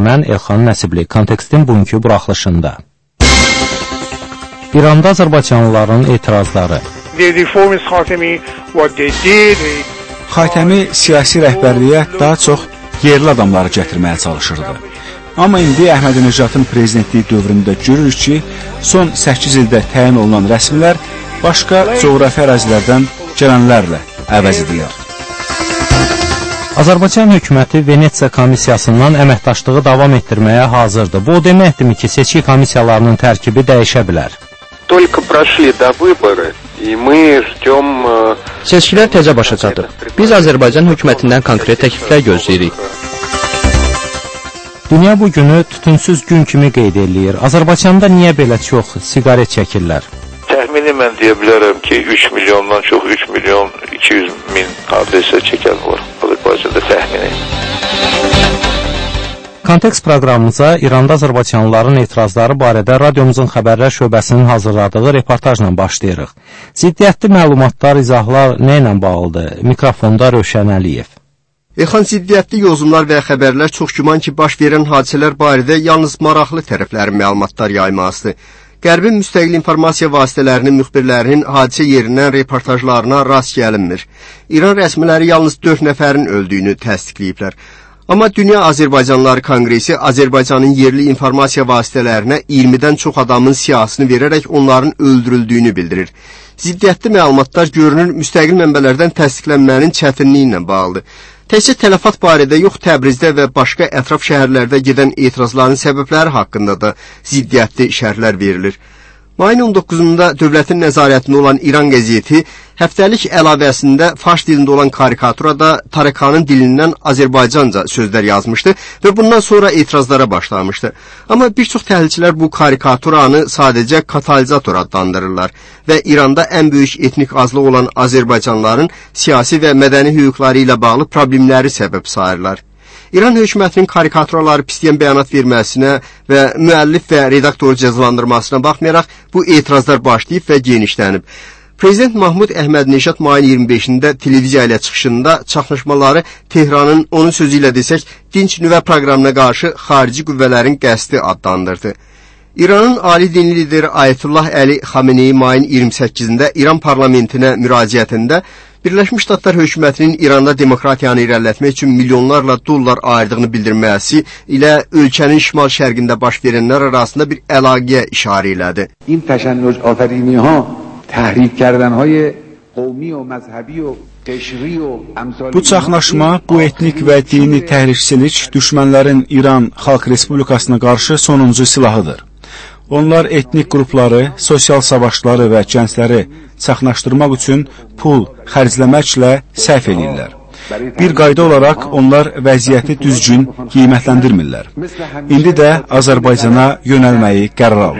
mən Elxan Nəsibli. Kontekstin bugünkü buraxılışında. İranda Azərbaycanlıların etirazları. Xatəmi siyasi rəhbərliyə daha çox yerli adamları gətirməyə çalışırdı. Amma indi Əhmədinəcadın prezidentliyi dövründə görürük ki, son 8 ildə təyin olunan rəsmilər başqa coğrafi ərazilərdən gələnlərlə əvəz edilir. Azərbaycan hökuməti Venesiya komissiyasından əməkdaşlığı davam etdirməyə hazırdır. Bu o deməkdirmi ki, seçki komissiyalarının tərkibi dəyişə bilər? Seçkilər tezə başa çatıb. Biz Azərbaycan hökumətindən konkret təkliflər gözləyirik. Dünya bu günü tütünsüz gün kimi qeyd eləyir. Azərbaycanda niyə belə çox siqaret çəkirlər? Təxmini mən deyə bilərəm ki, 3 milyondan çox 3 milyon 200 min adresə çəkən var. Azərbaycanda təxmini. Kontekst proqramımıza İranda Azərbaycanlıların etirazları barədə radiomuzun xəbərlər şöbəsinin hazırladığı reportajla başlayırıq. Ziddiyyətli məlumatlar, izahlar nə ilə bağlıdır? Mikrofonda Rövşən Əliyev. Elxan, ziddiyyətli yozumlar və xəbərlər çox güman ki, baş verən hadisələr barədə yalnız maraqlı tərəflərin məlumatlar yaymasıdır. Qərbin müstəqil informasiya vasitələrinin müxbirlərinin hadisə yerindən reportajlarına rast gəlinmir. İran rəsmiləri yalnız 4 nəfərin öldüyünü təsdiqləyiblər. Amma Dünya Azərbaycanlıları Konqresi Azərbaycanın yerli informasiya vasitələrinə 20-dən çox adamın siyasını verərək onların öldürüldüyünü bildirir. Ziddiyyətli məlumatlar görünür müstəqil mənbələrdən təsdiqlənmənin çətinliyi ilə bağlıdır. Təkcə tələfat barədə yox, Təbrizdə və başqa ətraf şəhərlərdə gedən etirazların səbəbləri haqqında da ziddiyyətli şərhlər verilir. Mayın 19-da dövlətin nəzarətində olan İran qəzeti həftəlik əlavəsində fars dilində olan karikaturada Tarakanın dilindən Azərbaycanca sözlər yazmışdı və bundan sonra etirazlara başlamışdı. Amma bir çox təhlilçilər bu karikaturanı sadəcə katalizator adlandırırlar və İranda ən böyük etnik azlıq olan Azərbaycanlıların siyasi və mədəni hüquqları ilə bağlı problemləri səbəb sayırlar. İran hökumətinin karikaturaları pisləyən bəyanat verməsinə və müəllif və redaktoru cəzalandırmasına baxmayaraq bu etirazlar başlayıb və genişlənib. Prezident Mahmud Əhmədinəcad mayın 25-də televiziya ilə çıxışında çaxnaşmaları Tehranın, onun sözü ilə desək, dinç nüvə proqramına qarşı xarici qüvvələrin qəsdi adlandırdı. İranın ali dini lideri Ayətullah Əli Xameneyi mayın 28-də İran parlamentinə müraciətində Birləşmiş Ştatlar hökumətinin İranda demokratiyanı irələtmək üçün milyonlarla dollar ayırdığını bildirməsi ilə ölkənin şimal-şərqində baş verənlər arasında bir əlaqəyə işarə elədi. İn təşənnüc afəriniyha təhrif kərənhay qovmi və məzhəbi və qəşri və əmsal. Bu çaxnaşma, bu etnik və dini təhrifçilik düşmənlərin İran Xalq Respublikasına qarşı sonuncu silahıdır. Onlar etnik qrupları, sosial savaşları və gəncləri çaxnaşdırmaq üçün pul xərcləməklə səhv edirlər. Bir qayda olaraq onlar vəziyyəti düzgün qiymətləndirmirlər. İndi də Azərbaycana yönəlməyi qərar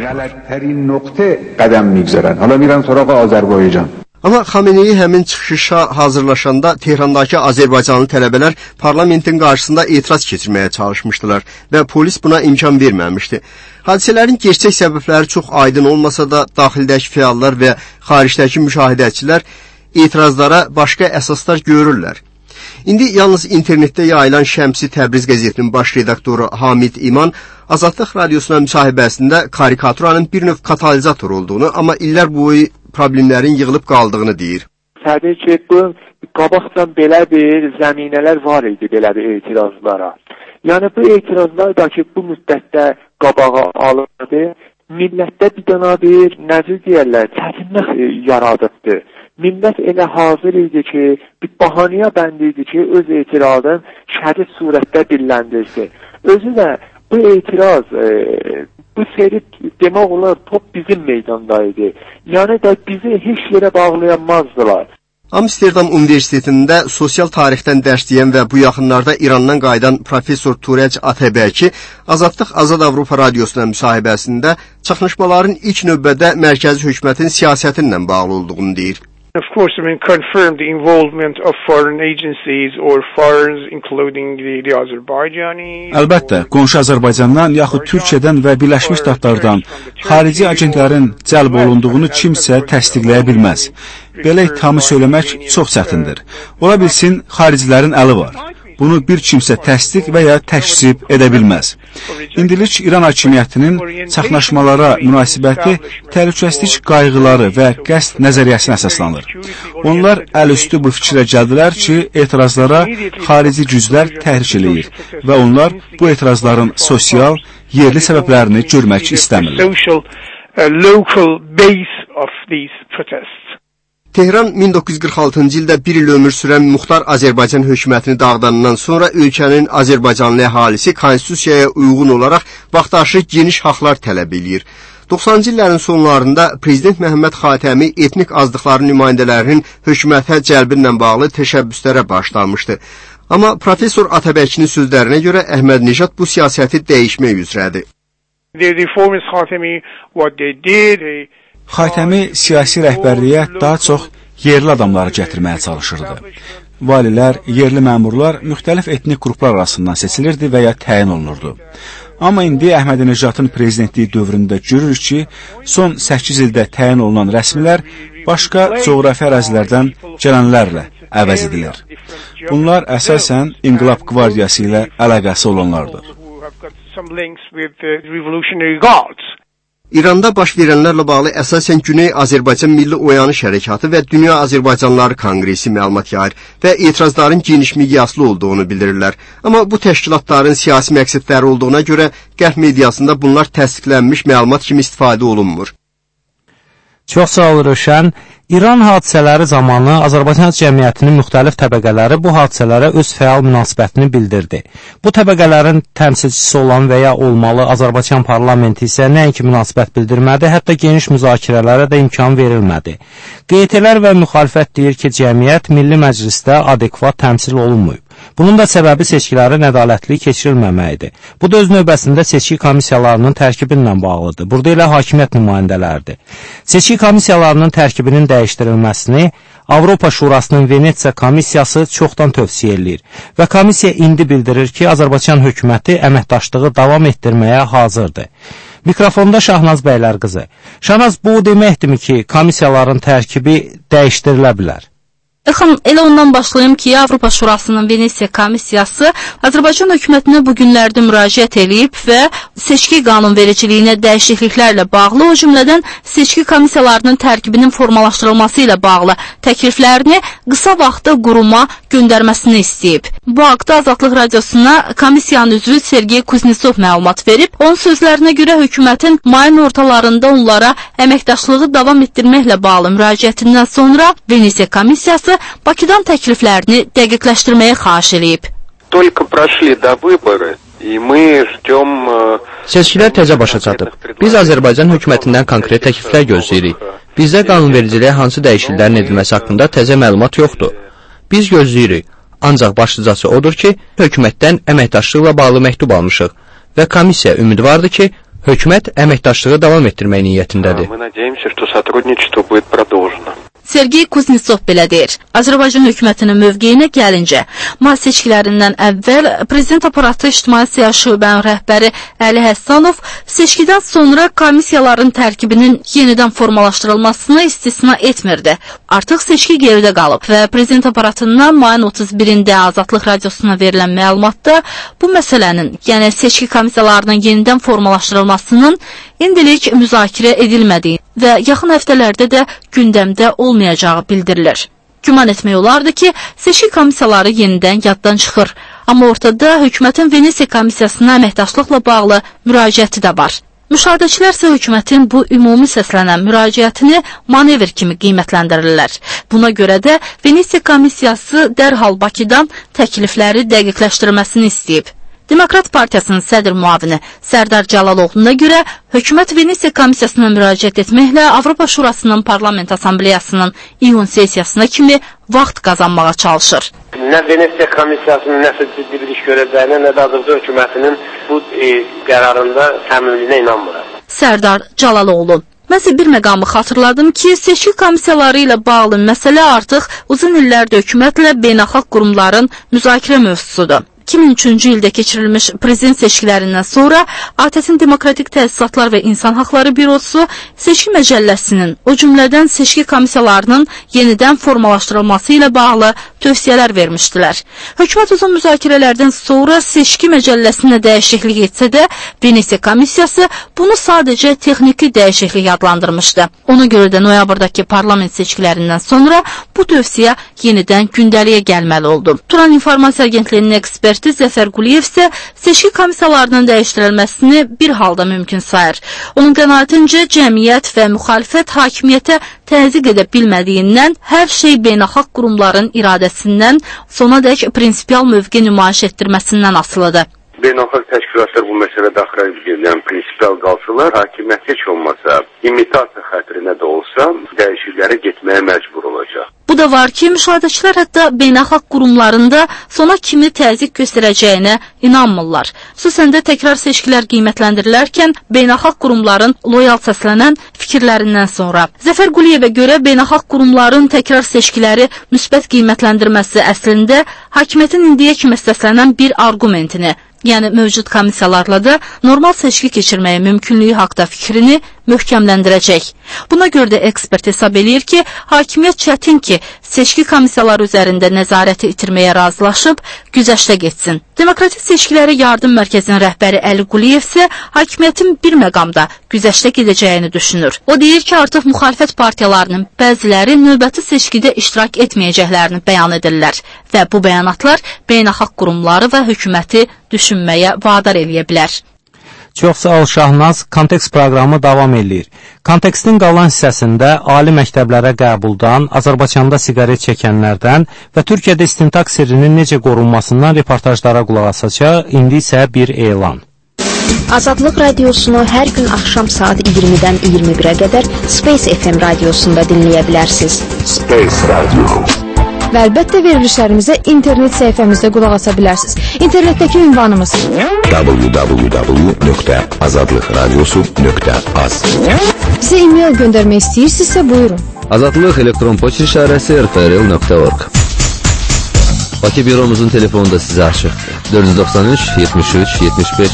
alırlar. Amma Xameneyi həmin çıxışa hazırlaşanda Tehrandakı Azərbaycanlı tələbələr parlamentin qarşısında etiraz keçirməyə çalışmışdılar və polis buna imkan verməmişdi. Hadisələrin gerçək səbəbləri çox aydın olmasa da daxildəki fəallar və xaricdəki müşahidəçilər etirazlara başqa əsaslar görürlər. İndi yalnız internetdə yayılan Şəmsi Təbriz qəzetinin baş redaktoru Hamid İman Azadlıq radiosuna müsahibəsində karikaturanın bir növ katalizator olduğunu, amma illər boyu problemlərin yığılıb qaldığını deyir. Təbii ki, bu qabaqdan belə bir zəminələr var idi belə bir etirazlara. Yəni bu etirazlar da ki, bu müddətdə qabağa alındı, millətdə bir dana bir nəzir deyərlər, çətinlik yaradıbdı. Millət elə hazır idi ki, bir bahanəyə bənd idi ki, öz etirazın şədid surətdə dilləndirsin. Özü də bu etiraz, bu seri demək olar top bizim meydandaydı. Yəni də bizi heç yerə bağlayanmazdılar. Amsterdam Universitetində sosial tarixdən dərs deyən və bu yaxınlarda İrandan qayıdan professor Turec Atəbəki Azadlıq Azad Avropa radiosuna müsahibəsində çaxnaşmaların ilk növbədə mərkəzi hökumətin siyasəti ilə bağlı olduğunu deyir. Of course, confirmed the involvement of foreign agencies or foreigners, including the Azərbaycani. Əlbəttə, qonşu Azərbaycandan yaxud Türkiyədən və Birləşmiş Ştatlardan xarici agentlərin cəlb olunduğunu kimsə təsdiqləyə bilməz. Belə ittihamı söyləmək çox çətindir. Ola bilsin, xaricilərin əli var. bunu bir kimsə təsdiq və ya təkzib edə bilməz. İndilik İran hakimiyyətinin çaxnaşmalara münasibəti təhlükəsizlik qayğıları və qəsd nəzəriyyəsinə əsaslanır. Onlar əlüstü bu fikrə gəldilər ki, etirazlara xarici güclər təhrik eləyir və onlar bu etirazların sosial, yerli səbəblərini görmək istəmirlər. Tehran 1946-cı ildə bir il ömür sürən Muxtar Azərbaycan hökumətini dağıdandan sonra ölkənin Azərbaycanlı əhalisi konstitusiyaya uyğun olaraq vaxtaşı geniş haqlar tələb edir. 90-cı illərin sonlarında Prezident Məhəmməd Xatəmi etnik azlıqların nümayəndələrinin hökumətə cəlbi ilə bağlı təşəbbüslərə başlamışdı. Amma professor Atabəkinin sözlərinə görə Əhməd Nejad bu siyasəti dəyişmək üzrədir. Xatəmi siyasi rəhbərliyə daha çox yerli adamları gətirməyə çalışırdı. Valilər, yerli məmurlar müxtəlif etnik qruplar arasından seçilirdi və ya təyin olunurdu. Amma indi Əhmədinəcadın prezidentliyi dövründə görürük ki, son 8 ildə təyin olunan rəsmilər başqa coğrafi ərazilərdən gələnlərlə əvəz edilir. Bunlar əsasən İnqilab Qvardiyası ilə əlaqəsi olanlardır. İranda baş verənlərlə bağlı əsasən Güney Azərbaycan Milli Oyanış Hərəkatı və Dünya Azərbaycanlıları Konqresi məlumat yayır və etirazların geniş miqyaslı olduğunu bildirirlər. Amma bu təşkilatların siyasi məqsədləri olduğuna görə Qərb mediasında bunlar təsdiqlənmiş məlumat kimi istifadə olunmur. Çox sağ ol Rövşən. İran hadisələri zamanı Azərbaycan cəmiyyətinin müxtəlif təbəqələri bu hadisələrə öz fəal münasibətini bildirdi. Bu təbəqələrin təmsilçisi olan və ya olmalı Azərbaycan parlamenti isə nəinki münasibət bildirmədi, hətta geniş müzakirələrə də imkan verilmədi. QT-lər və müxalifət deyir ki, cəmiyyət Milli Məclisdə adekvat təmsil olunmuyub. Bunun da səbəbi seçkilərin ədalətli keçirilməməyidir. Bu da öz növbəsində seçki komissiyalarının tərkibi ilə bağlıdır. Burada elə hakimiyyət nümayəndələridir. Seçki komissiyalarının tərkibinin dəyişdirilməsini Avropa Şurasının Venesiya komissiyası çoxdan tövsiyə edir və komissiya indi bildirir ki, Azərbaycan hökuməti əməkdaşlığı davam etdirməyə hazırdır. Mikrofonda Şahnaz Bəylər qızı. Şahnaz, bu deməkdirmi ki, komissiyaların tərkibi dəyişdirilə bilər? Elə ondan başlayım ki, Avropa Şurasının Venesiya komissiyası Azərbaycan hökumətinə bu günlərdə müraciət edib və seçki qanunvericiliyinə dəyişikliklərlə bağlı, o cümlədən seçki komissiyalarının tərkibinin formalaşdırılması ilə bağlı təkliflərini qısa vaxtda quruma göndərməsini istəyib. Bu haqda Azadlıq Radiosuna komissiyanın üzvü Sergey Kuznetsov məlumat verib. Onun sözlərinə görə hökumətin mayın ortalarında onlara əməkdaşlığı davam etdirməklə bağlı müraciətindən sonra Venesiya komissiyası Bakıdan təkliflərini dəqiqləşdirməyə xahiş edib. Seçkilər tezə başa çatıb. Biz Azərbaycan hökumətindən konkret təkliflər gözləyirik. Bizdə qanunvericiliyə hansı dəyişikliklərin edilməsi haqqında təzə məlumat yoxdur. Biz gözləyirik. Ancaq başlıcası odur ki, hökumətdən əməkdaşlıqla bağlı məktub almışıq və komissiya ümidvardır ki, hökumət əməkdaşlığı davam etdirmək niyyətindədir. Sergey Kuznetsov belə deyir. Azərbaycan hökumətinin mövqeyinə gəlincə, may seçkilərindən əvvəl Prezident Aparatı İctimai Siyasi Şöbənin rəhbəri Əli Həssanov seçkidən sonra komissiyaların tərkibinin yenidən formalaşdırılmasını istisna etmirdi. Artıq seçki geridə qalıb və Prezident Aparatından mayın 31-də Azadlıq Radiosuna verilən məlumatda bu məsələnin, yəni seçki komissiyalarının yenidən formalaşdırılmasının indilik müzakirə edilmədiyi və yaxın həftələrdə də gündəmdə olmayacağı bildirilir. Güman etmək olardı ki, seçki komissiyaları yenidən yaddan çıxır. Amma ortada hökumətin Venesiya komissiyasına əməkdaşlıqla bağlı müraciəti də var. Müşahidəçilər isə hökumətin bu ümumi səslənən müraciətini manevr kimi qiymətləndirirlər. Buna görə də Venesiya komissiyası dərhal Bakıdan təklifləri dəqiqləşdirməsini istəyib. Demokrat Partiyasının sədr müavini Sərdar Cəlaloğlu'na görə hökumət Venesiya komissiyasına müraciət etməklə Avropa Şurasının Parlament Assambleyasının iyun sessiyasına kimi vaxt qazanmağa çalışır. Nə Venesiya komissiyasının nəsə ciddi bir iş görəcəyinə, nə də Azərbaycan hökumətinin bu qərarında səmimiliyinə inanmıram. Sərdar Cəlaloğlu. Mən bir məqamı xatırladım ki, seçki komissiyaları ilə bağlı məsələ artıq uzun illərdir hökumətlə beynəlxalq qurumların müzakirə mövzusudur. 2003-cü ildə keçirilmiş prezident seçkilərindən sonra ATƏT-in Demokratik Təsisatlar və İnsan Haqları Bürosu seçki məcəlləsinin, o cümlədən seçki komissiyalarının yenidən formalaşdırılması ilə bağlı tövsiyələr vermişdilər. Hökumət uzun müzakirələrdən sonra seçki məcəlləsində dəyişiklik etsə də, Venesiya komissiyası bunu sadəcə texniki dəyişiklik adlandırmışdı. Ona görə də noyabrdakı parlament seçkilərindən sonra bu tövsiyə yenidən gündəliyə gəlməli oldu. Turan İnformasiya Agentliyinin eksperti Zəfər Quliyev isə seçki komissiyalarının dəyişdirilməsini bir halda mümkün sayır. Onun qənaətincə cəmiyyət və müxalifət hakimiyyətə təzyiq edə bilmədiyindən hər şey beynəlxalq qurumların iradəsindən sonadək prinsipial mövqe nümayiş etdirməsindən asılıdır. Beynəlxalq təşkilatlar bu məsələdə axıran prinsipial qalsalar, hakimiyyət heç olmasa, imitasiya xətrinə də olsa, dəyişikliklərə getməyə məcbur olacaq. Bu da var ki, müşahidəçilər hətta beynəlxalq qurumlarında sona kimi təzyiq göstərəcəyinə inanmırlar. Xüsusən də təkrar seçkilər qiymətləndirilərkən beynəlxalq qurumların loyal səslənən fikirlərindən sonra. Zəfər Quliyevə görə beynəlxalq qurumların təkrar seçkiləri müsbət qiymətləndirməsi əslində hakimiyyətin indiyə kimi səslənən bir argumentini, yəni mövcud komissiyalarla da normal seçki keçirməyə mümkünlüyü haqda fikrini möhkəmləndirəcək. Buna görə də ekspert hesab eləyir ki, hakimiyyət çətin ki, seçki komissiyaları üzərində nəzarəti itirməyə razılaşıb, güzəştə getsin. Demokratik Seçkiləri Yardım Mərkəzinin rəhbəri Əli Quliyev isə hakimiyyətin bir məqamda güzəştə gedəcəyini düşünür. O deyir ki, artıq müxalifət partiyalarının bəziləri növbəti seçkidə iştirak etməyəcəklərini bəyan edirlər və bu bəyanatlar beynəlxalq qurumları və hökuməti düşünməyə vadar eləyə bilər. Çox sağ ol Şahnaz, Kontekst proqramı davam edir. Kontekstin qalan hissəsində ali məktəblərə qəbuldan, Azərbaycanda siqaret çəkənlərdən və Türkiyədə istintaq sirrinin necə qorunmasından reportajlara qulaq asacaq, indi isə bir elan. Azadlıq radiosunu hər gün axşam saat 20-dən 21-ə qədər Space FM radiosunda dinləyə bilərsiniz. Space Radio. Və əlbəttə verilişlərimizə internet səhifəmizdə qulaq asa bilərsiniz. İnternetdəki ünvanımız www.azadlıqradiosu.az. Bizə e-mail göndərmək istəyirsinizsə buyurun. Azadlıq elektron poçt işarəsi rfrl.org. Bakı büromuzun telefonu da sizə açıqdır. 493 73 75.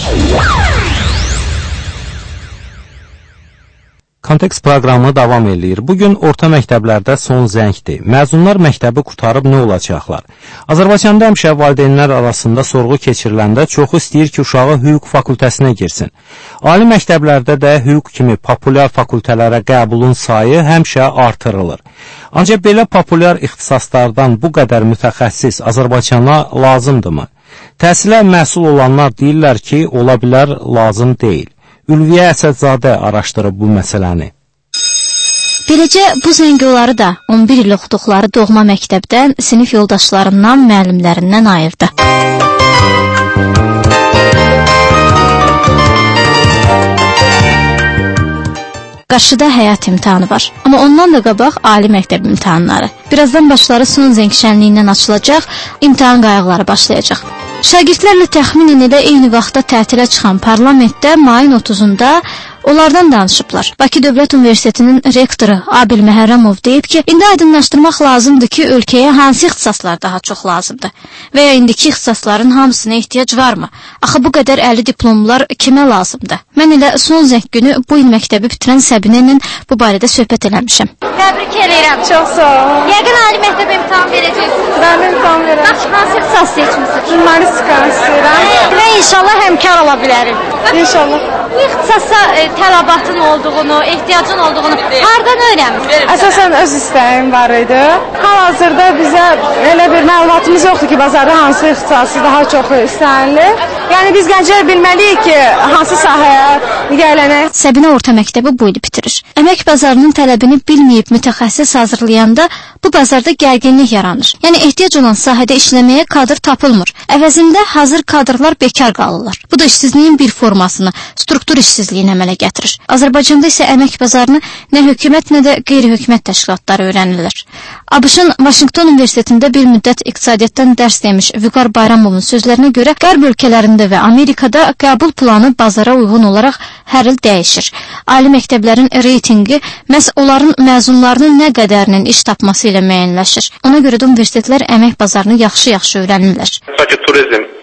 Kontekst proqramı davam edir. Bugün orta məktəblərdə son zəngdir. Məzunlar məktəbi qurtarıb nə olacaqlar? Azərbaycanda həmişə valideynlər arasında sorğu keçiriləndə çoxu istəyir ki, uşağı hüquq fakültəsinə girsin. Ali məktəblərdə də hüquq kimi populyar fakültələrə qəbulun sayı həmişə artırılır. Ancaq belə populyar ixtisaslardan bu qədər mütəxəssis Azərbaycana lazımdırmı? Təhsilə məsul olanlar deyirlər ki, ola bilər lazım deyil. Ülviyə Əsədzadə araşdırıb bu məsələni. Beləcə, bu zəngoları da 11 il oxuduqları doğma məktəbdən, sinif yoldaşlarından, müəllimlərindən ayırdı. Qarşıda həyat imtahanı var. Amma ondan da qabaq ali məktəb imtahanları. Birazdan başları son zəng şənliyindən açılacaq, imtahan qayğıları başlayacaq. Şagirdlərlə təxminən elə eyni vaxtda tətilə çıxan parlamentdə mayın 30-da onlardan danışıblar. Bakı Dövlət Universitetinin rektoru Abil Məhərrəmov deyib ki, indi aydınlaşdırmaq lazımdır ki, ölkəyə hansı ixtisaslar daha çox lazımdır və ya indiki ixtisasların hamısına ehtiyac varmı? Axı bu qədər 50 diplomlar kimə lazımdır? Mən elə son zəng günü bu il məktəbi bitirən Səbinə ilə bu barədə söhbət eləmişəm. Təbrik edirəm. Çox sağ olun. Yəqin ali məktəbə imtahan verəcəksiniz. Mən imtahan verəm. Hansı ixtisas seçmisiniz? Jurnalistikanı istəyirəm. Və inşallah həmkar ola bilərim. İnşallah. Bu ixtisasa tələbatın olduğunu, ehtiyacın olduğunu hardan öyrənmisiniz? Əsasən öz istəyim var idi. Hal-hazırda bizə elə bir məlumatımız yoxdur ki, bazarda hansı ixtisası daha çox istənilir. Yəni biz gənclər bilməliyik ki, hansı sahəyə yiyələnək. Səbinə orta məktəbi bu il bitirir. Əmək bazarının tələbini bilməyib mütəxəssis hazırlayanda bu bazarda gərginlik yaranır. Yəni ehtiyac olan sahədə işləməyə kadr tapılmır. Əvəzində hazır kadrlar bekar qalırlar. Bu da işsizliyin bir formasını, struktur işsizliyini əmələ gətirir. Azərbaycanda isə əmək bazarını nə hökumət, nə də qeyri-hökumət təşkilatları öyrənirlər. ABŞ-ın Vaşinqton Universitetində bir müddət iqtisadiyyatdan dərs demiş Vüqar Bayramovun sözlərinə görə qərb ölkələrində və Amerikada qəbul planı bazara uyğun olaraq hər il dəyişir. Ali məktəblərin reytingi məhz onların məzunlarının nə qədərinin iş tapması ilə müəyyənləşir. Ona görə də universitetlər əmək bazarını yaxşı-yaxşı öyrənirlər. Bakı Turizm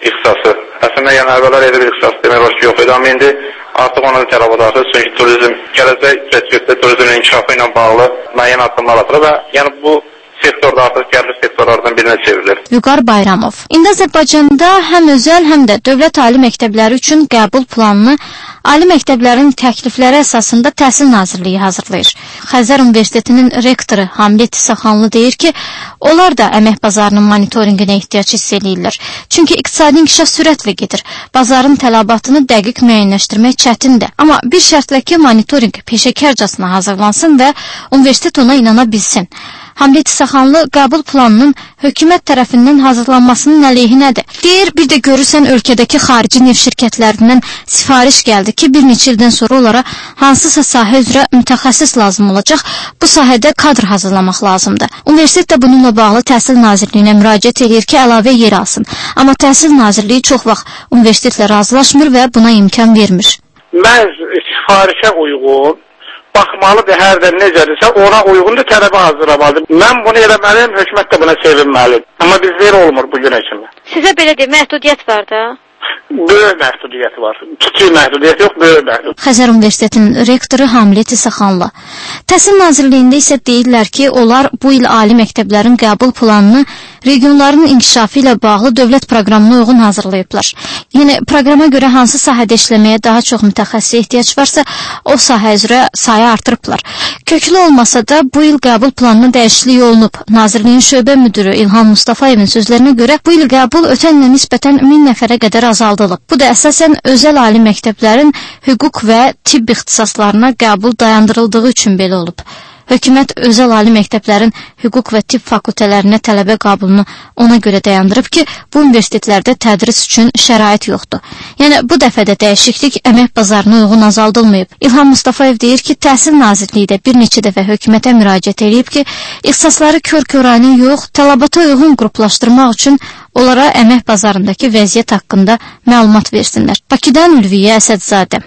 ixtisası. Əslində, yəni əvvəllər elə bir ixtisas demək olar ki, yox idi, amma indi artıq ona tələbat artır. Çünki turizm, gələcək keçəkdə turizmin inkişafı ilə bağlı müəyyən addımlar atır və yəni bu sektorda artıq gəlirli sektorlardan birinə çevrilir. Vüqar Bayramov. İndi Azərbaycanda həm özəl, həm də dövlət ali məktəbləri üçün qəbul planını ali məktəblərin təklifləri əsasında Təhsil Nazirliyi hazırlayır. Xəzər Universitetinin rektoru Hamlet İsaxanlı deyir ki, onlar da əmək bazarının monitorinqinə ehtiyac hiss edirlər. Çünki iqtisadi inkişaf sürətlə gedir. Bazarın tələbatını dəqiq müəyyənləşdirmək çətindir. Amma bir şərtlə ki, monitorinq peşəkarcasına hazırlansın və universitet ona inana bilsin. Hamlet İsaxanlı qəbul planının hökumət tərəfindən hazırlanmasının əleyhinədir. Deyir, bir də görürsən ölkədəki xarici neft şirkətlərindən sifariş gəldi ki, bir neçə ildən sonra onlara hansısa sahə üzrə mütəxəssis lazım olacaq, bu sahədə kadr hazırlamaq lazımdır. Universitet də bununla bağlı Təhsil Nazirliyinə müraciət edir ki, əlavə yer alsın. Amma Təhsil Nazirliyi çox vaxt universitetlə razılaşmır və buna imkan vermir. Məhz sifarişə uyğun baxmalıdır, hərdən necədirsə, ona uyğun da tələbə hazırlamalıdır. Mən bunu eləməliyim, hökumət də buna sevinməlidir. Amma bizlər olmur bu gün kimi. Sizə belə deyim, məhdudiyyət var da? Böyük məhdudiyyət var. Kiçik məhdudiyyət yox, böyük məhdudiyyət. Xəzər Universitetinin rektoru Hamlet İsaxanlı. Təhsil Nazirliyində isə deyirlər ki, onlar bu il ali məktəblərin qəbul planını regionların inkişafı ilə bağlı dövlət proqramına uyğun hazırlayıblar. Yəni, proqrama görə hansı sahədə işləməyə daha çox mütəxəssis ehtiyac varsa, o sahə üzrə sayı artırıblar. Köklü olmasa da bu il qəbul planına dəyişiklik olunub. Nazirliyin şöbə müdürü İlham Mustafayevin sözlərinə görə bu il qəbul ötən ilə nisbətən 1000 nəfərə qədər azaldılıb. Bu da əsasən özəl ali məktəblərin hüquq və tibb ixtisaslarına qəbul dayandırıldığı üçün belə olub. Hökumət özəl ali məktəblərin hüquq və tibb fakültələrinə tələbə qəbulunu ona görə dayandırıb ki, bu universitetlərdə tədris üçün şərait yoxdur. Yəni, bu dəfədə dəyişiklik əmək bazarına uyğun azaldılmayıb. İlham Mustafayev deyir ki, Təhsil Nazirliyi də bir neçə dəfə hökumətə müraciət edib ki, ixtisasları kör-körani yox, tələbata uyğun qruplaşdırmaq üçün onlara əmək bazarındakı vəziyyət haqqında məlumat versinlər. Bakıdan Ülviyə Əsədzadə.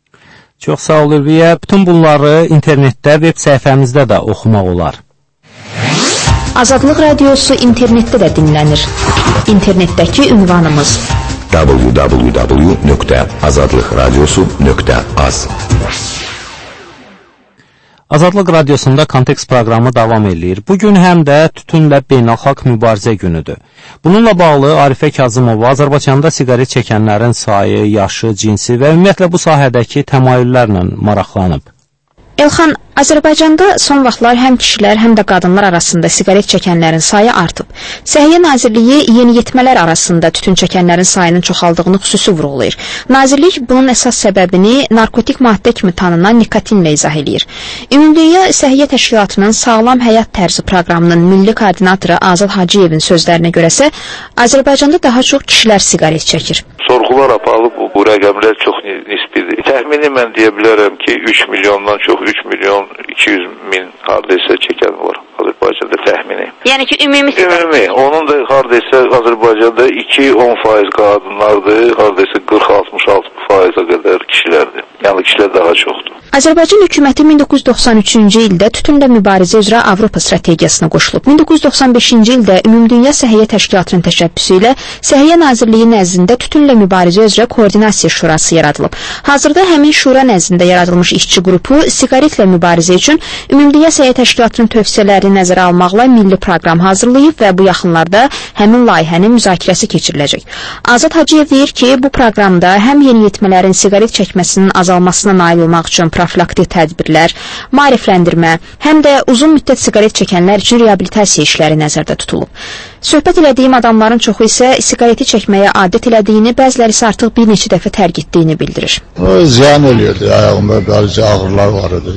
Çox sağ ol Ülviyə. Bütün bunları internetdə, veb səhifəmizdə də oxumaq olar. Azadlıq Radiosu internetdə də dinlənir. İnternetdəki ünvanımız www.azadlıqradiosu.az. Azadlıq Radiosunda Kontekst proqramı davam edir. Bugün həm də tütünlə beynəlxalq mübarizə günüdür. Bununla bağlı Arifə Kazımova Azərbaycanda siqaret çəkənlərin sayı, yaşı, cinsi və ümumiyyətlə bu sahədəki təmayüllərlə maraqlanıb. Elxan, Azərbaycanda son vaxtlar həm kişilər, həm də qadınlar arasında siqaret çəkənlərin sayı artıb. Səhiyyə Nazirliyi yeniyetmələr arasında tütün çəkənlərin sayının çoxaldığını xüsusi vurğulayır. Nazirlik bunun əsas səbəbini narkotik maddə kimi tanınan nikotinlə izah edir. Ümumdünya Səhiyyə Təşkilatının Sağlam Həyat Tərzi proqramının milli koordinatoru Azad Hacıyevin sözlərinə görəsə, Azərbaycanda daha çox kişilər siqaret çəkir. Sorğular aparılıb, bu rəqəmlər çox nisbidir. Təxmini mən deyə bilərəm ki, 3 milyondan çox, 3 milyon 200 min hardaysa çəkən var Azərbaycanda təxmini. Yəni ki, ümumi siqaret? Ümumi. Onun da hardaysa Azərbaycanda 2-10% qadınlardır, hardaysa 40-66%-a qədər kişilərdir. Yəni kişilər daha çoxdur. Azərbaycan hökuməti 1993-cü ildə tütünlə mübarizə üzrə Avropa strategiyasına qoşulub. 1995-ci ildə Ümumdünya Səhiyyə Təşkilatının təşəbbüsü ilə Səhiyyə Nazirliyi nəzdində tütünlə mübarizə üzrə koordinasiya şurası yaradılıb. Hazırda həmin şura nəzdində yaradılmış işçi qrupu siqaretlə mübarizə üçün Ümumdünya Səhiyyə Təşkilatının tövsiyələrini nəzərə almaqla milli proqram hazırlayıb və bu yaxınlarda həmin layihənin müzakirəsi keçiriləcək. Azad Hacıyev deyir ki, bu proqramda həm yeniyetmələrin siqaret çəkməsinin azalmasına nail olmaq üçün profilaktik tədbirlər, maarifləndirmə, həm də uzun müddət siqaret çəkənlər üçün reabilitasiya işləri nəzərdə tutulub. Söhbət elədiyim adamların çoxu isə siqareti çəkməyə adət elədiyini, bəziləri isə artıq bir neçə dəfə tərk etdiyini bildirir. Ziyan eləyirdi, ayağımda bəzi ağrılar var idi.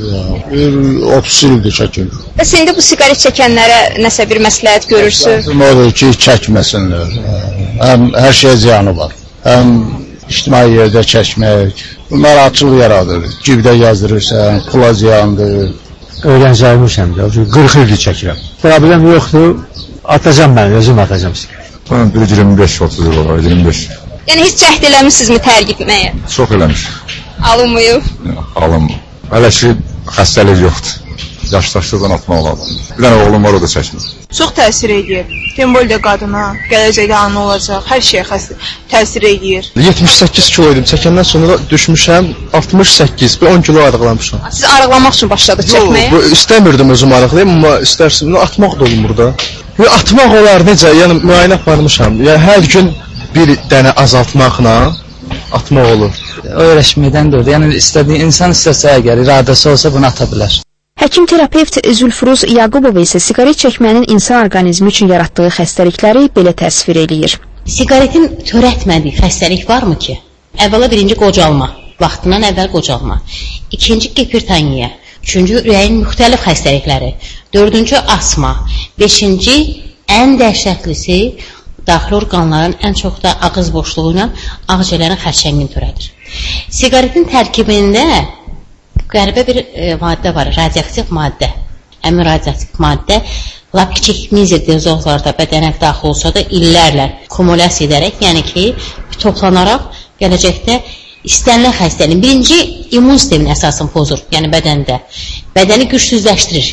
30 ildir çəkim. Bəs indi bu siqaret çəkənlərə nəsə bir məsləhət görürsünüz? Odur ki, çəkməsinlər. Həm hər şeyə ziyanı var. Həm ictimai yerdə çəkmək, narahatçılıq yaradır. Cibdə yazdırırsan, pula ziyandır. Öyrəncəlmişəm, 40 ildir çəkirəm. Problem yoxdur, atacam mən, özüm atacam siqaret. Ben 25-30 yıl var, 25. Yəni heç cəhd eləmişsizmi tərk etməyə? Çox eləmiş. Alınmıyıb? Alınmıyor. Hələ ki, xəstəlik yoxdur. Yaşdaşlıqdan atmaq lazım. Bir dənə oğlum var, o da çəkmir. Çox təsir edir. Tembol də qadına, gələcəkdə ana olacaq, hər şeyə təsir edir. 78 kilo idim, çəkəndən sonra düşmüşəm 68, bir 10 kilo arıqlamışam. Siz arıqlamaq üçün başladınız çəkməyə? Yox, istəmirdim özüm arıqlayım, amma istərsim, atmaq da olmur da. Atmaq olar necə, yəni müayinə aparmışam. Yəni hər gün bir dənə azaltmaqla atmaq olur. Öyrəşməkdən də, yəni istədiyi insan istəsə əgər iradəsi olsa bunu ata bilər. Həkim terapevt Zülfuruz Yaqubova isə siqaret çəkmənin insan orqanizmi üçün yaratdığı xəstəlikləri belə təsvir eləyir. Siqaretin törətmədiyi xəstəlik varmı ki? Əvvəla birinci qocalma, vaxtından əvvəl qocalma. İkinci hipertoniya, üçüncü ürəyin müxtəlif xəstəlikləri, dördüncü asma, beşinci ən dəhşətlisi daxili orqanların ən çox da ağız boşluğu ilə ağciyərlərin xərçəngini törədir. Siqaretin tərkibində qəribə bir maddə var, radioaktiv maddə. Həmin radioaktiv maddə lap kiçik mizodozlarda bədənə daxil olsa da illərlə kumulyasiya edərək, yəni ki, toplanaraq gələcəkdə istənilən xəstəliyin birinci immun sistemin əsasını pozur, yəni bədəndə. Bədəni gücsüzləşdirir.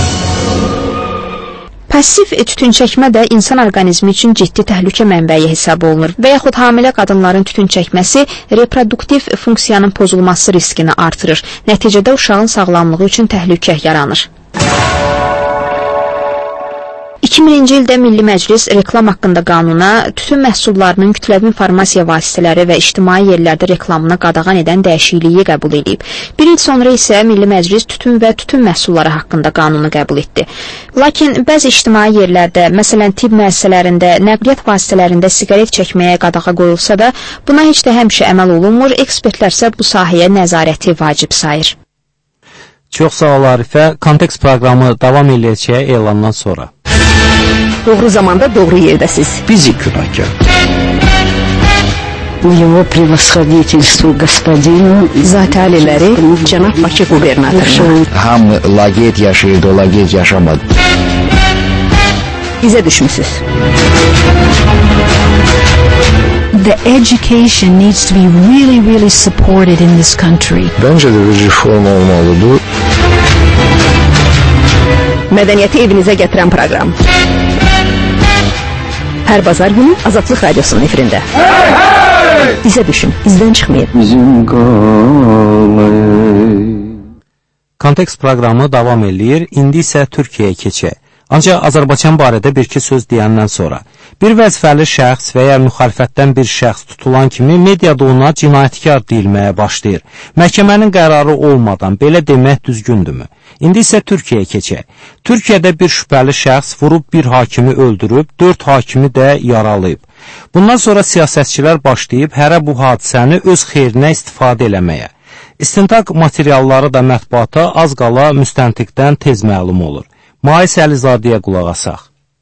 Passiv tütün çəkmə də insan orqanizmi üçün ciddi təhlükə mənbəyi hesab olunur və yaxud hamilə qadınların tütün çəkməsi reproduktiv funksiyanın pozulması riskini artırır. Nəticədə uşağın sağlamlığı üçün təhlükə yaranır. 2001-ci ildə Milli Məclis reklam haqqında qanuna tütün məhsullarının kütləvi informasiya vasitələri və ictimai yerlərdə reklamına qadağan edən dəyişikliyi qəbul edib. Bir il sonra isə Milli Məclis tütün və tütün məhsulları haqqında qanunu qəbul etdi. Lakin bəzi ictimai yerlərdə, məsələn tibb müəssisələrində, nəqliyyat vasitələrində siqaret çəkməyə qadağa qoyulsa da, buna heç də həmişə əməl olunmur, ekspertlər isə bu sahəyə nəzarəti vacib sayır. Çox sağ ol Arifə. Kontekst proqramı davam edəcək elandan sonra. Doğru zamanda doğru yerdəsiz. Bizi günahkar. Его превосходительству господину Zat aliləri cənab Bakı qubernatoru. Hamı laqeyd yaşayırdı, o laqeyd yaşamadı. Bizə düşmüsüz. The education needs to be really supported in this country. Bence de bir reform olmalıdır. Mədəniyyəti evinizə gətirən proqram. Hər bazar günü Azadlıq Radiosunun efirində. Bizə düşün, bizdən çıxmayın. Kontekst proqramı davam eləyir, indi isə Türkiyəyə keçək. Ancaq Azərbaycan barədə bir-iki söz deyəndən sonra. Bir vəzifəli şəxs və ya müxalifətdən bir şəxs tutulan kimi mediada ona cinayətkar deyilməyə başlayır. Məhkəmənin qərarı olmadan belə demək düzgündürmü? İndi isə Türkiyəyə keçək. Türkiyədə bir şübhəli şəxs vurub bir hakimi öldürüb, 4 hakimi də yaralayıb. Bundan sonra siyasətçilər başlayıb hərə bu hadisəni öz xeyrinə istifadə eləməyə. İstintaq materialları da mətbuata az qala müstəntiqdən tez məlum olur. Mais Əlizadəyə qulaq asaq.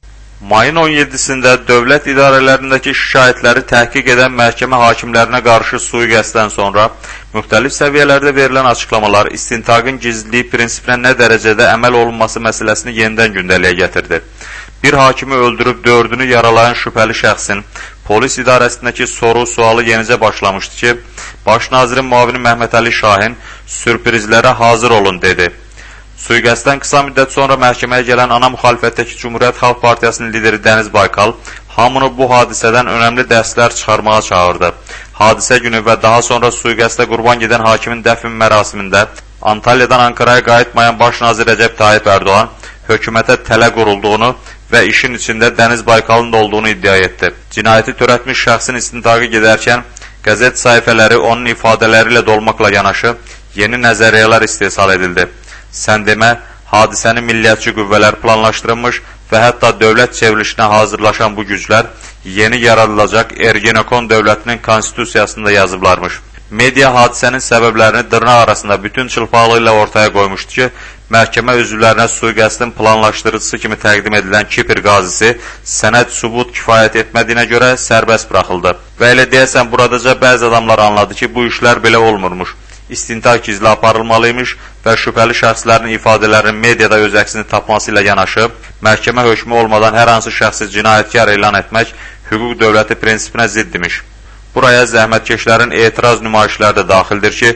Mayın 17-sində dövlət idarələrindəki şikayətləri təhqiq edən məhkəmə hakimlərinə qarşı sui-qəsddən sonra müxtəlif səviyyələrdə verilən açıqlamalar istintaqın gizliliyi prinsipinə nə dərəcədə əməl olunması məsələsini yenidən gündəliyə gətirdi. Bir hakimi öldürüb 4-ünü yaralayan şübhəli şəxsin polis idarəsindəki soru-sualı yenicə başlamışdı ki, Baş nazirin müavini Məhməd Əli Şahin sürprizlərə hazır olun dedi. Sui-qəsddən qısa müddət sonra məhkəməyə gələn ana müxalifətdəki Cumhuriyyət Xalq Partiyasının lideri Dəniz Baykal hamını bu hadisədən önəmli dərslər çıxarmağa çağırdı. Hadisə günü və daha sonra sui-qəsdə qurban gedən hakimin dəfn mərasimində Antalyadan Ankaraya qayıtmayan baş nazir Rəcəb Tayyip Erdoğan hökumətə tələ qurulduğunu və işin içində Dəniz Baykalın da olduğunu iddia etdi. Cinayəti törətmiş şəxsin istintaqı gedərkən qəzet sayfələri onun ifadələri ilə dolmaqla yanaşı yeni nəzəriyyələr istehsal edildi. Sən demə, hadisəni milliyyətçi qüvvələr planlaşdırılmış və hətta dövlət çevrilişinə hazırlaşan bu güclər yeni yaradılacaq Ergenekon dövlətinin konstitusiyasında yazıblarmış. Media hadisənin səbəblərini dırnaq arasında bütün çılpaqlığı ilə ortaya qoymuşdu ki, məhkəmə üzvlərinə sui-qəsdin planlaşdırıcısı kimi təqdim edilən Kipr qazisi sənəd sübut kifayət etmədiyinə görə sərbəst buraxıldı. Və elə deyəsən buradaca bəzi adamlar anladı ki, bu işlər belə olmurmuş. İstintaq gizli aparılmalıymış və şübhəli şəxslərin ifadələrinin mediada öz əksini tapması ilə yanaşı, məhkəmə hökmü olmadan hər hansı şəxsi cinayətkar elan etmək hüquq dövləti prinsipinə ziddimiş. Buraya zəhmətkeşlərin etiraz nümayişləri də daxildir ki,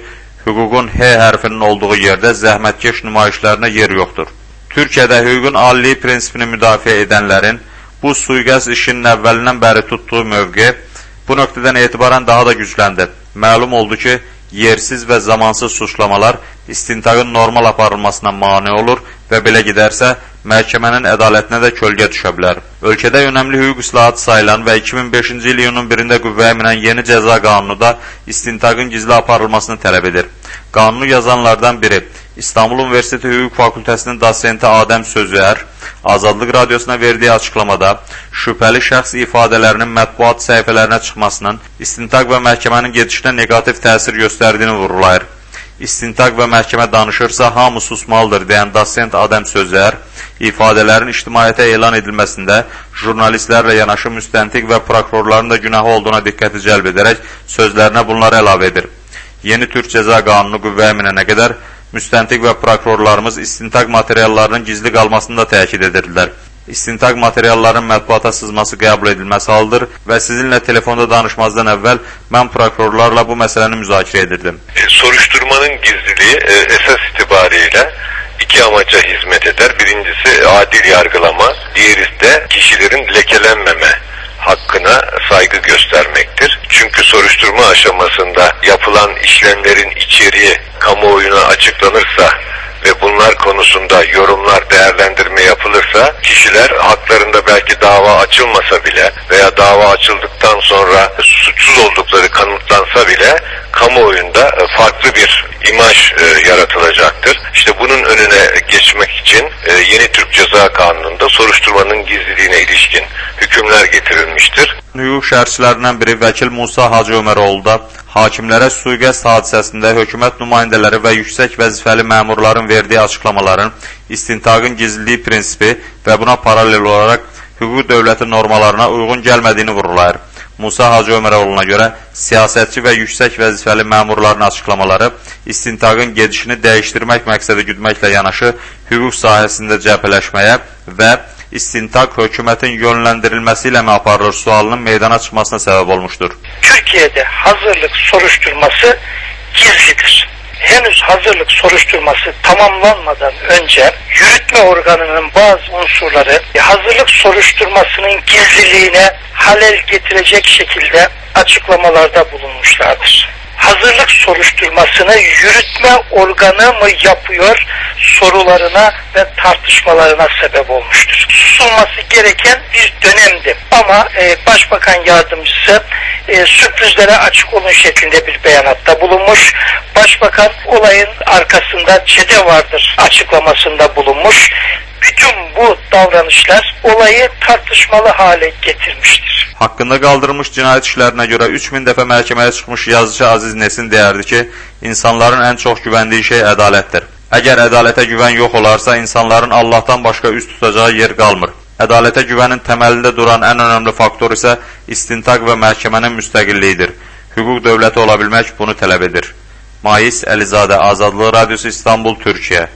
hüququn H hərfinin olduğu yerdə zəhmətkeş nümayişlərinə yer yoxdur. Türkiyədə hüququn aliliyi prinsipini müdafiə edənlərin bu sui-qəsd işinin əvvəlindən bəri tutduğu mövqe bu nöqtədən etibarən daha da gücləndi. Məlum oldu ki, yersiz və zamansız suçlamalar istintaqın normal aparılmasına mane olur və belə gedərsə, məhkəmənin ədalətinə də kölgə düşə bilər. Ölkədə önəmli hüquq islahatı sayılan və 2005-ci il iyunun 1-də qüvvəyə minən yeni cəza qanunu da istintaqın gizli aparılmasını tələb edir. Qanunu yazanlardan biri İstanbul Universiteti Hüquq Fakültəsinin dosenti Adəm Sözüər, Azadlıq Radiosuna verdiyi açıqlamada şübhəli şəxs ifadələrinin mətbuat səhifələrinə çıxmasının istintaq və məhkəmənin gedişinə negativ təsir göstərdiyini vurğulayır. İstintaq və məhkəmə danışırsa hamı susmalıdır deyən dosent Adəm Sözər, ifadələrin ictimaiyyətə elan edilməsində jurnalistlərlə yanaşı müstəntiq və prokurorların da günahı olduğuna diqqəti cəlb edərək sözlərinə bunları əlavə edir. Yeni Türk Cəza Qanunu qüvvəyə minənə qədər müstəntiq və prokurorlarımız istintaq materiallarının gizli qalmasını da təkid edirlər. İstintaq materiallarının mətbuata sızması qəbul edilməsi halıdır və sizinlə telefonda danışmazdan əvvəl mən prokurorlarla bu məsələni müzakirə edirdim. Soruşturmanın gizliliği esas itibariyle iki amaca hizmet eder. Birincisi adil yargılama, diğeri de kişilerin lekelenmeme hakkına saygı göstermektir. Çünkü soruşturma aşamasında yapılan işlemlerin içeriği kamuoyuna açıklanırsa ve bunlar konusunda yorumlar, değerlendirme yapılırsa kişiler haklarında belki dava açılmasa bile veya dava açıldıktan sonra suçsuz oldukları kanıtlansa bile kamuoyunda farklı bir imaj yaratılacaktır. İşte bunun önüne geçmek için yeni Türk Ceza Kanunu'nda soruşturmanın gizliliğine ilişkin hükümler getirilmiştir. Hüquq şərhçilərindən biri vəkil Musa Hacı Öməroğlu da hakimlərə sui-qəsd hadisəsində hökumət nümayəndələri və yüksək vəzifəli məmurların verdiyi açıqlamaların istintaqın gizliliyi prinsipi və buna paralel olaraq hüquq dövləti normalarına uyğun gəlmədiyini vurğulayır. Musa Hacı Öməroğlu'na görə siyasətçi və yüksək vəzifəli məmurların açıqlamaları istintaqın gedişini dəyişdirmək məqsədi güdməklə yanaşı hüquq sahəsində cəbhələşməyə və istintaq hökumətin yönləndirilməsi ilə mi aparılır sualının meydana çıxmasına səbəb olmuşdur. Türkiye'de hazırlık soruşturması gizlidir. Henüz hazırlık soruşturması tamamlanmadan önce yürütme organının bazı unsurları hazırlık soruşturmasının gizliliğine halel getirecek şekilde açıklamalarda bulunmuşlardır. Hazırlık soruşturmasını yürütme organı mı yapıyor sorularına ve tartışmalarına sebep olmuştur. Susulması gereken bir dönemdi. Ama Başbakan Yardımcısı sürprizlere açık olun şeklinde bir beyanatta bulunmuş. Başbakan olayın arkasında çete vardır açıklamasında bulunmuş. Bütün bu davranışlar olayı tartışmalı hale getirmiştir. Haqqında qaldırılmış cinayət işlərinə görə 3000 dəfə məhkəməyə çıxmış yazıcı Aziz Nesin deyərdi ki, insanların ən çox güvəndiyi şey ədalətdir. Əgər ədalətə güvən yox olarsa, insanların Allahdan başqa üst tutacağı yer qalmır. Ədalətə güvənin təməlində duran ən önəmli faktor isə istintaq və məhkəmənin müstəqilliyidir. Hüquq dövləti ola bilmək bunu tələb edir. Mais Əlizadə, Azadlıq Radiosu, İstanbul, Türkiyə.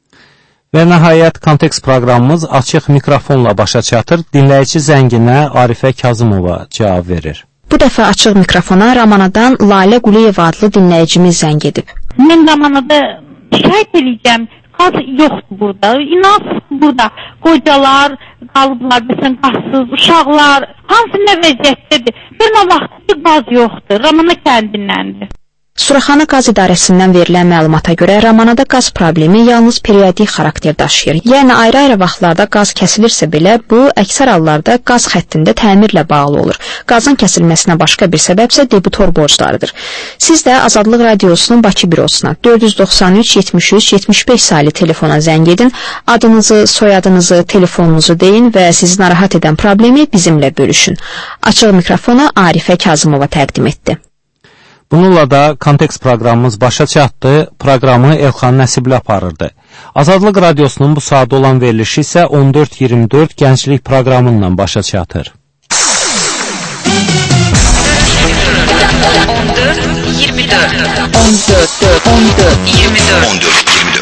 Və nəhayət kontekst proqramımız açıq mikrofonla başa çatır. Dinləyici zənginə Arifə Kazımova cavab verir. Bu dəfə açıq mikrofona Ramanadan Lalə Quliyeva adlı dinləyicimiz zəng edib. Mən Ramanada şahid edəcəm. Qaz yoxdur burada. İnan burada qocalar qalıblar, məsələn, qazsız, uşaqlar, hansı nə vəziyyətdədir. Görmə vaxtı qaz yoxdur. Ramana kəndindəndir. Suraxanı Qaz İdarəsindən verilən məlumata görə Ramanada qaz problemi yalnız periodik xarakter daşıyır. Yəni ayrı-ayrı vaxtlarda qaz kəsilirsə belə bu əksər hallarda qaz xəttində təmirlə bağlı olur. Qazın kəsilməsinə başqa bir səbəb isə debitor borclarıdır. Siz də Azadlıq Radiosunun Bakı bürosuna 493 73 75 saylı telefona zəng edin, adınızı, soyadınızı, telefonunuzu deyin və sizi narahat edən problemi bizimlə bölüşün. Açıq mikrofona Arifə Kazımova təqdim etdi. Bununla da kontekst proqramımız başa çatdı. Proqramı Elxan Nəsibli aparırdı. Azadlıq Radiosunun bu saat olan verilişi isə 14-24 gənclik proqramından başa çatır. 14-24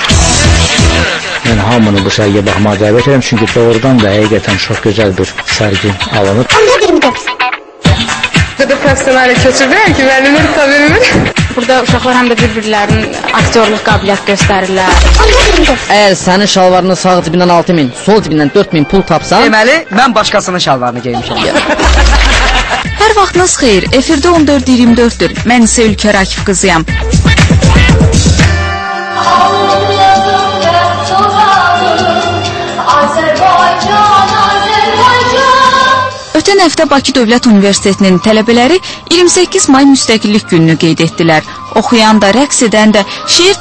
Mən hamını bu sərgiyə baxmağa dəvət edirəm, çünki doğrudan da həqiqətən çox gözəl bir sərgi alınıb. 14-24 qədər professional köçürdüm ki, müəllimlər tuta bilmir. Burada uşaqlar həm də bir-birlərinin aktyorluq qabiliyyət göstərirlər. Əgər sənin şalvarının sağ cibindən 6000, sol cibindən 4000 pul tapsan, deməli, mən başqasının şalvarını geymişəm. Hər vaxtınız xeyir. Efirdə 14:24-dür. Mən isə Ülkər Akif qızıyam. Ötən həftə Bakı Dövlət Universitetinin tələbələri 28 may müstəqillik gününü qeyd etdilər. Oxuyan da, rəqs edən də, şeir